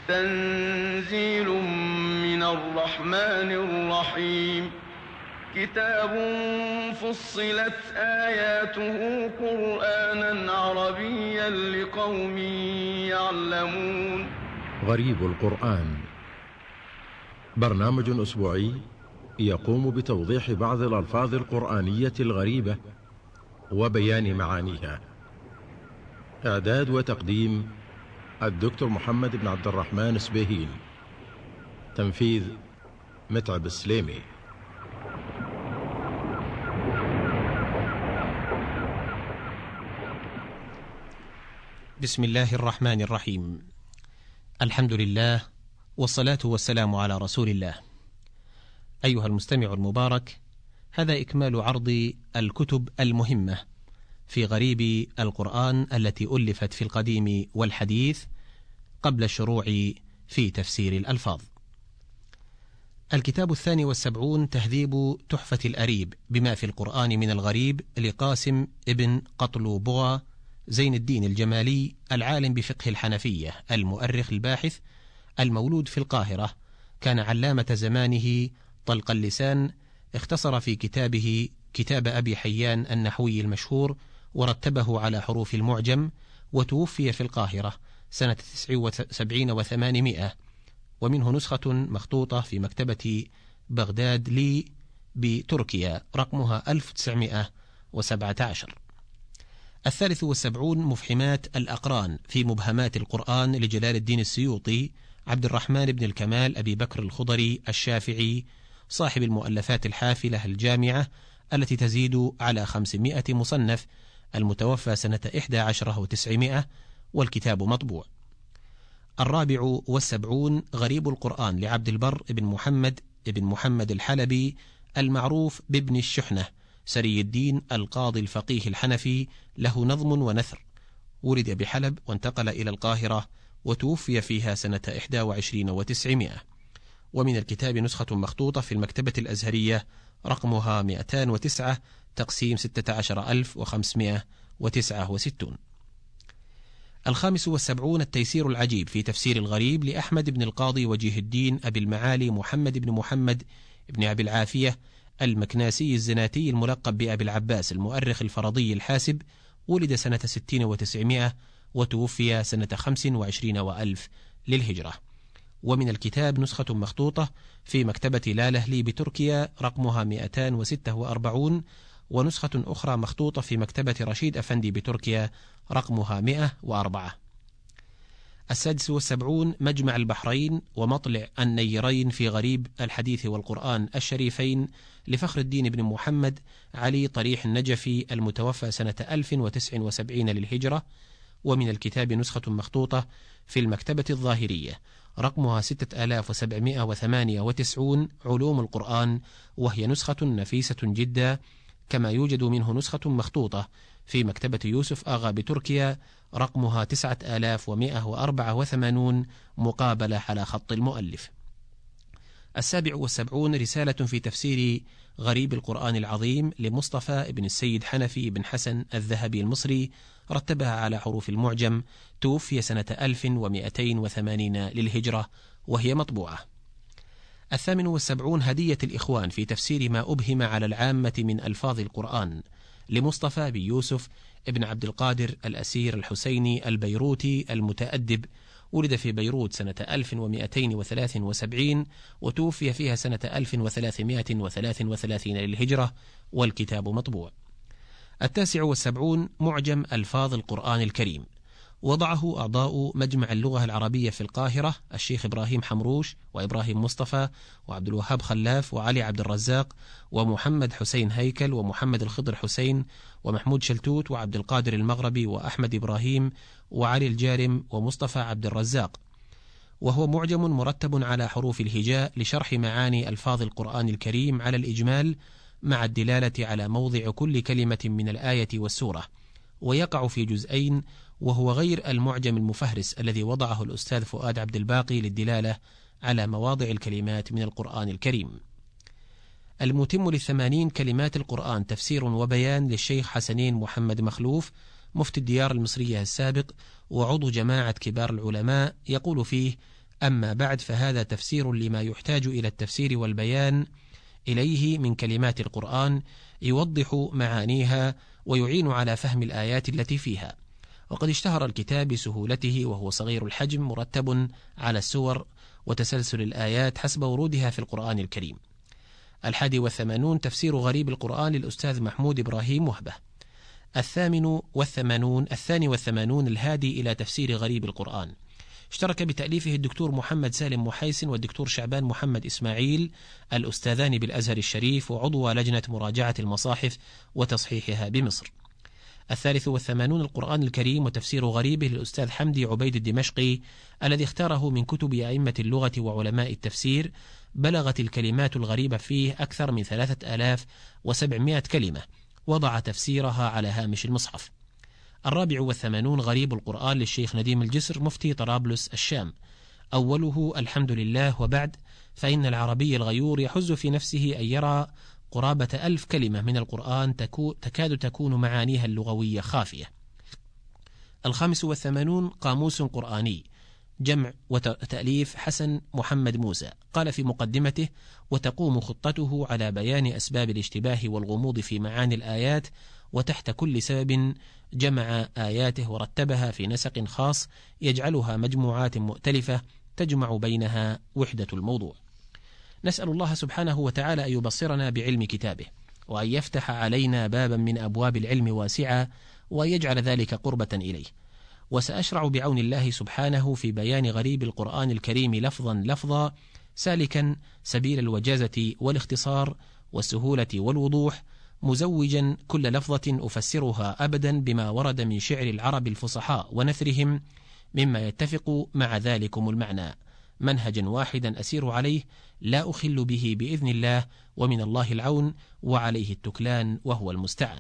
تنزيل من الرحمن الرحيم. كتاب فصلت آياته قرآنا عربيا لقوم يعلمون. غريب القرآن، برنامج أسبوعي يقوم بتوضيح بعض الألفاظ القرآنية الغريبة وبيان معانيها. إعداد وتقديم الدكتور محمد بن عبد الرحمن سبيهين. تنفيذ متعب السليمي. بسم الله الرحمن الرحيم. الحمد لله والصلاة والسلام على رسول الله. أيها المستمع المبارك، هذا إكمال عرض الكتب المهمة في غريب القرآن التي ألفت في القديم والحديث قبل الشروع في تفسير الألفاظ. الكتاب 72 تهذيب تحفة الأريب بما في القرآن من الغريب لقاسم ابن قطلبغة زين الدين الجمالي، العالم بفقه الحنفية، المؤرخ الباحث، المولود في القاهرة، كان علامة زمانه طلق اللسان. اختصر في كتابه كتاب أبي حيان النحوي المشهور ورتبه على حروف المعجم، وتوفي في القاهرة سنة 79 و800، ومنه نسخة مخطوطة في مكتبة بغداد لي بتركيا رقمها 1917. 73 مفحمات الأقران في مبهمات القرآن لجلال الدين السيوطي عبد الرحمن بن الكمال أبي بكر الخضري الشافعي، صاحب المؤلفات الحافلة الجامعة التي تزيد على 500 مصنف، المتوفى سنة 11 و900، والكتاب مطبوع. 74 غريب القرآن لعبد البر بن محمد الحلبي، المعروف بابن الشحنة، سري الدين القاضي الفقيه الحنفي، له نظم ونثر. ولد بحلب وانتقل إلى القاهرة وتوفي فيها سنة 21 و900. ومن الكتاب نسخة مخطوطة في المكتبة الأزهرية رقمها 209 تقسيم 16569. 75 التيسير العجيب في تفسير الغريب لأحمد بن القاضي وجيه الدين أبي المعالي محمد بن أبي العافية المكناسي الزناتي، الملقب بأبي العباس، المؤرخ الفرضي الحاسب، ولد سنة 60 و900 وتوفي سنة 25 وألف للهجرة. ومن الكتاب نسخة مخطوطة في مكتبة لالهلي بتركيا رقمها 246، ونسخة أخرى مخطوطة في مكتبة رشيد أفندي بتركيا رقمها 104. 76 مجمع البحرين ومطلع النيرين في غريب الحديث والقرآن الشريفين لفخر الدين بن محمد علي طريح النجفي، المتوفى سنة 1079 للهجرة. ومن الكتاب نسخة مخطوطة في المكتبة الظاهرية رقمها 6798 علوم القرآن، وهي نسخة نفيسة جدا، كما يوجد منه نسخة مخطوطة في مكتبة يوسف آغا بتركيا رقمها 9184 مقابلة على خط المؤلف. 77 رسالة في تفسير غريب القرآن العظيم لمصطفى بن السيد حنفي بن حسن الذهبي المصري، رتبها على حروف المعجم، توفي سنة 1280 للهجرة، وهي مطبوعة. 78 هدية الإخوان في تفسير ما أبهم على العامة من ألفاظ القرآن لمصطفى بن يوسف ابن عبد القادر الأسير الحسيني البيروتي المتأدب، ولد في بيروت سنة 1273 وتوفي فيها سنة 1333 للهجرة، والكتاب مطبوع. 79 معجم ألفاظ القرآن الكريم، وضعه أعضاء مجمع اللغة العربية في القاهرة الشيخ إبراهيم حمروش وإبراهيم مصطفى وعبد الوهاب خلاف وعلي عبد الرزاق ومحمد حسين هيكل ومحمد الخضر حسين ومحمود شلتوت وعبد القادر المغربي وأحمد إبراهيم وعلي الجارم ومصطفى عبد الرزاق. وهو معجم مرتب على حروف الهجاء لشرح معاني ألفاظ القرآن الكريم على الإجمال، مع الدلالة على موضع كل كلمة من الآية والسورة، ويقع في جزئين، وهو غير المعجم المفهرس الذي وضعه الأستاذ فؤاد عبد الباقي للدلالة على مواضع الكلمات من القرآن الكريم. المتم ل80 كلمات القرآن تفسير وبيان للشيخ حسنين محمد مخلوف، مفتي الديار المصرية السابق وعضو جماعة كبار العلماء، يقول فيه: أما بعد، فهذا تفسير لما يحتاج إلى التفسير والبيان إليه من كلمات القرآن، يوضح معانيها ويعين على فهم الآيات التي فيها. وقد اشتهر الكتاب بسهولته، وهو صغير الحجم مرتب على السور وتسلسل الآيات حسب ورودها في القرآن الكريم. 81 تفسير غريب القرآن للأستاذ محمود إبراهيم وهبة. 82 الهادي إلى تفسير غريب القرآن. اشترك بتأليفه الدكتور محمد سالم محيسن والدكتور شعبان محمد إسماعيل، الأستاذان بالأزهر الشريف وعضو لجنة مراجعة المصاحف وتصحيحها بمصر. 83 القرآن الكريم وتفسير غريبه للأستاذ حمدي عبيد الدمشقي، الذي اختاره من كتب أئمة اللغة وعلماء التفسير. بلغت الكلمات الغريبة فيه أكثر من 3700 كلمة، وضع تفسيرها على هامش المصحف. 84 غريب القرآن للشيخ نديم الجسر مفتي طرابلس الشام. أوله الحمد لله وبعد، فإن العربي الغيور يحز في نفسه أن يرى قرابة 1000 كلمة من القرآن تكاد تكون معانيها اللغوية خافية. 85 قاموس قرآني، جمع وتأليف حسن محمد موسى. قال في مقدمته: وتقوم خطته على بيان أسباب الاشتباه والغموض في معاني الآيات، وتحت كل سبب جمع آياته ورتبها في نسق خاص يجعلها مجموعات مؤتلفة تجمع بينها وحدة الموضوع. نسأل الله سبحانه وتعالى أن يبصرنا بعلم كتابه، وأن يفتح علينا بابا من أبواب العلم واسعة، وأن يجعل ذلك قربة إليه. وسأشرع بعون الله سبحانه في بيان غريب القرآن الكريم لفظا لفظا، سالكا سبيل الوجازة والاختصار والسهولة والوضوح، مزوجا كل لفظة أفسرها أبدا بما ورد من شعر العرب الفصحاء ونثرهم مما يتفق مع ذلكم المعنى، منهجا واحدا أسير عليه لا أخل به بإذن الله، ومن الله العون وعليه التكلان وهو المستعان.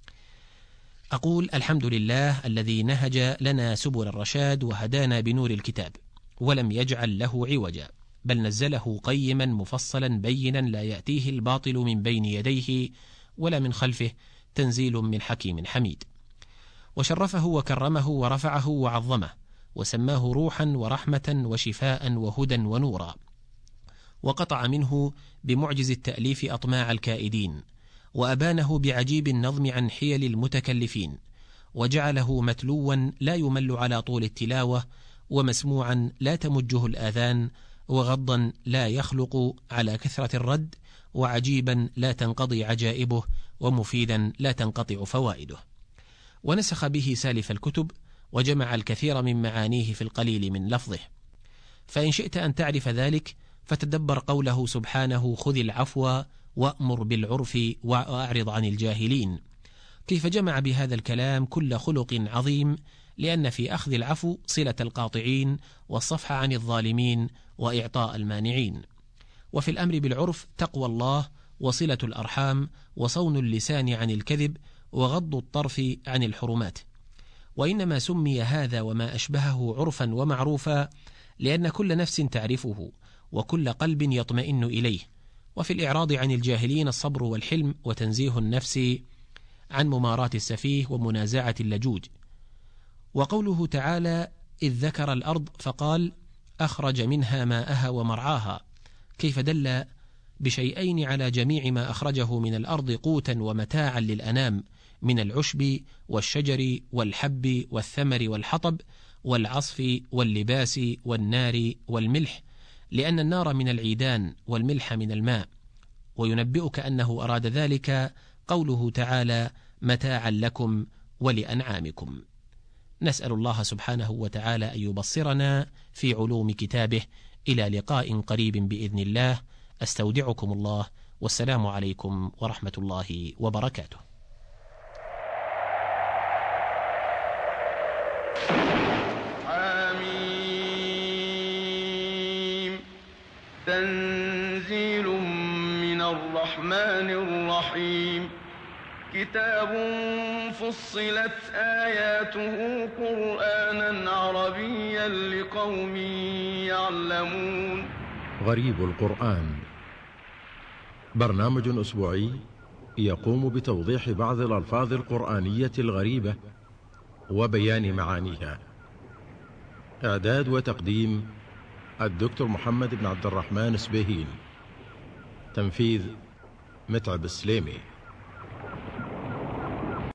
أقول الحمد لله الذي نهج لنا سبل الرشاد وهدانا بنور الكتاب، ولم يجعل له عوجا، بل نزله قيما مفصلا بينا لا يأتيه الباطل من بين يديه ولا من خلفه، تنزيل من حكيم حميد. وشرفه وكرمه ورفعه وعظمه، وسماه روحا ورحمة وشفاء وهدى ونورا، وقطع منه بمعجز التأليف أطماع الكائدين، وأبانه بعجيب النظم عن حيل المتكلفين، وجعله متلوا لا يمل على طول التلاوة، ومسموعا لا تمجه الآذان، وغضا لا يخلق على كثرة الرد، وعجيبا لا تنقضي عجائبه، ومفيدا لا تنقطع فوائده. ونسخ به سالف الكتب، وجمع الكثير من معانيه في القليل من لفظه. فإن شئت أن تعرف ذلك فتدبر قوله سبحانه: خذ العفو وأمر بالعرف وأعرض عن الجاهلين، كيف جمع بهذا الكلام كل خلق عظيم، لأن في أخذ العفو صلة القاطعين، والصفح عن الظالمين، وإعطاء المانعين. وفي الأمر بالعرف تقوى الله، وصلة الأرحام، وصون اللسان عن الكذب، وغض الطرف عن الحرمات. وإنما سمي هذا وما أشبهه عرفا ومعروفا لأن كل نفس تعرفه، وكل قلب يطمئن إليه. وفي الإعراض عن الجاهلين الصبر والحلم، وتنزيه النفس عن ممارات السفيه ومنازعة اللجوج. وقوله تعالى: إذ ذكر الأرض فقال: أخرج منها ماءها ومرعاها، كيف دل بشيئين على جميع ما أخرجه من الأرض قوتا ومتاعا للأنام من العشب والشجر والحب والثمر والحطب والعصف واللباس والنار والملح، لأن النار من العيدان والملح من الماء. وينبئك أنه أراد ذلك قوله تعالى: متاعا لكم ولأنعامكم. نسأل الله سبحانه وتعالى أن يبصرنا في علوم كتابه. إلى لقاء قريب بإذن الله، أستودعكم الله، والسلام عليكم ورحمة الله وبركاته. حميم. تنزيل من الرحمن الرحيم. كتاب فصلت آياته قرآنا عربيا لقوم يعلمون. غريب القرآن، برنامج أسبوعي يقوم بتوضيح بعض الألفاظ القرآنية الغريبة وبيان معانيها. إعداد وتقديم الدكتور محمد بن عبد الرحمن سبيهين. تنفيذ متعب السليمي.